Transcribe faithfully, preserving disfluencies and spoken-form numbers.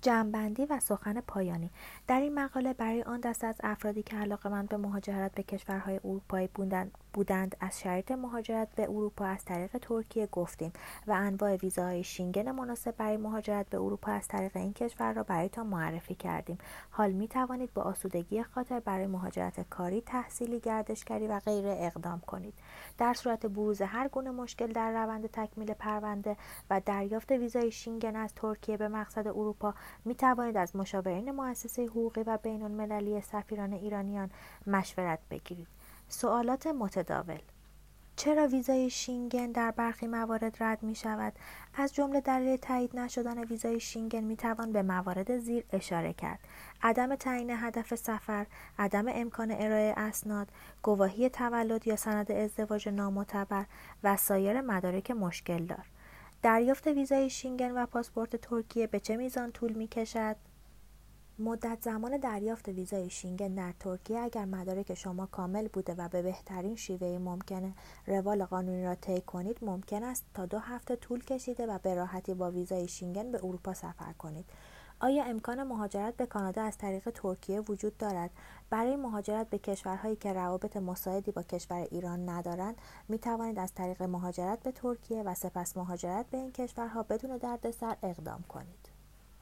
جمع‌بندی و سخن پایانی. در این مقاله برای آن دسته از افرادی که علاقه‌مند به مهاجرت به کشورهای اروپایی بودند, بودند از شرایط مهاجرت به اروپا از طریق ترکیه گفتیم و انواع ویزاهای شینگن مناسب برای مهاجرت به اروپا از طریق این کشور را برایتان معرفی کردیم. حال می توانید با آسودگی خاطر برای مهاجرت کاری، تحصیلی، گردشگری و غیره اقدام کنید. در صورت بروز هر گونه مشکل در روند تکمیل پرونده و دریافت ویزای شینگن از ترکیه به مقصد اروپا می توانید از مشاورین مؤسسه حقوقی و بین المللی سفیران ایرانیان مشورت بگیرید. سوالات متداول: چرا ویزای شینگن در برخی موارد رد می شود؟ از جمله دلیل تایید نشدن ویزای شینگن می توان به موارد زیر اشاره کرد: عدم تعیین هدف سفر، عدم امکان ارائه اسناد، گواهی تولد یا سند ازدواج نامعتبر و سایر مدارک مشکل دار. دریافت ویزای شینگن و پاسپورت ترکیه به چه میزان طول می کشد؟ مدت زمان دریافت ویزای شینگن در ترکیه اگر مدارک شما کامل بوده و به بهترین شیوه ممکن روال قانونی را طی کنید ممکن است تا دو هفته طول کشیده و به راحتی با ویزای شینگن به اروپا سفر کنید. آیا امکان مهاجرت به کانادا از طریق ترکیه وجود دارد؟ برای مهاجرت به کشورهایی که روابط مساعدی با کشور ایران ندارند، می توانید از طریق مهاجرت به ترکیه و سپس مهاجرت به این کشورها بدون دردسر اقدام کنید.